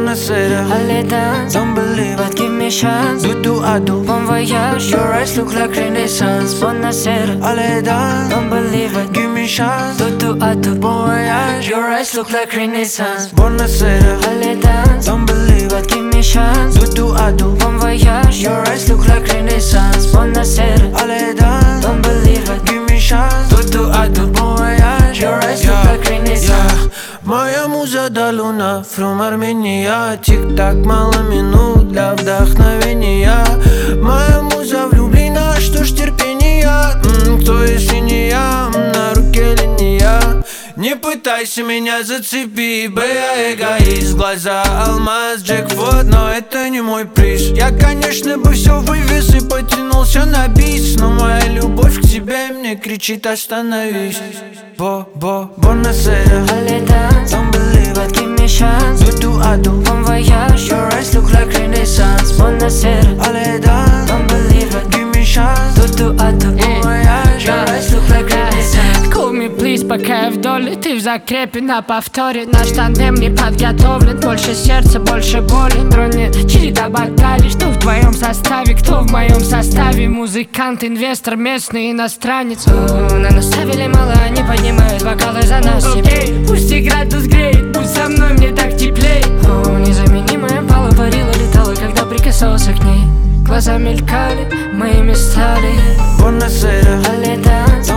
Buonasera, allez dance, don't believe but give me chance. do I do? Bon voyage, your eyes look like Renaissance. Buonasera, Allez dance, don't believe it. give me chance. I do. Bon voyage, Your eyes look like Renaissance. Buonasera, Allez dance, don't believe but give me chance. do I do? Bon voyage, your eyes look like Renaissance. Buonasera, Allez dance, don't believe it. give me chance. I do. Bon voyage, Your eyes look like Renaissance. Моя муза да луна, from Армения. Тик-так, мало минут для вдохновения. Моя муза влюблена, что ж терпения. Кто если не я, на руке линия. Не пытайся меня зацепить, б, я эгоист. Глаза алмаз, джекпот, но это не мой приз. Я, конечно, бы все вывез и потянулся на бис, но моя любовь к тебе мне кричит: остановись. Buonasera, Allez dance, don't believe but give me chance. do I do? Bon voyage, your eyes look like Renaissance. Buonasera, Allez dance, don't believe it. give me chance. I do. Bon voyage, Your eyes look like Renaissance. Call me please, пока я в доле. Ты в закрепе на повторе. Наш тандем не подготовлен. Больше сердца, больше боли. Тронет череда бокалей. Что в твоем составе, кто в моем составе? Музыкант, инвестор, местный иностранец. На нас ставили мало, они поднимают бокалы за нас. Окей, пусть и градус греет, будь со мной, мне так теплей. Незаменимая пала парила, летала, когда прикасался к ней. Глаза мелькали, моими стали. Buonasera, Allez dance,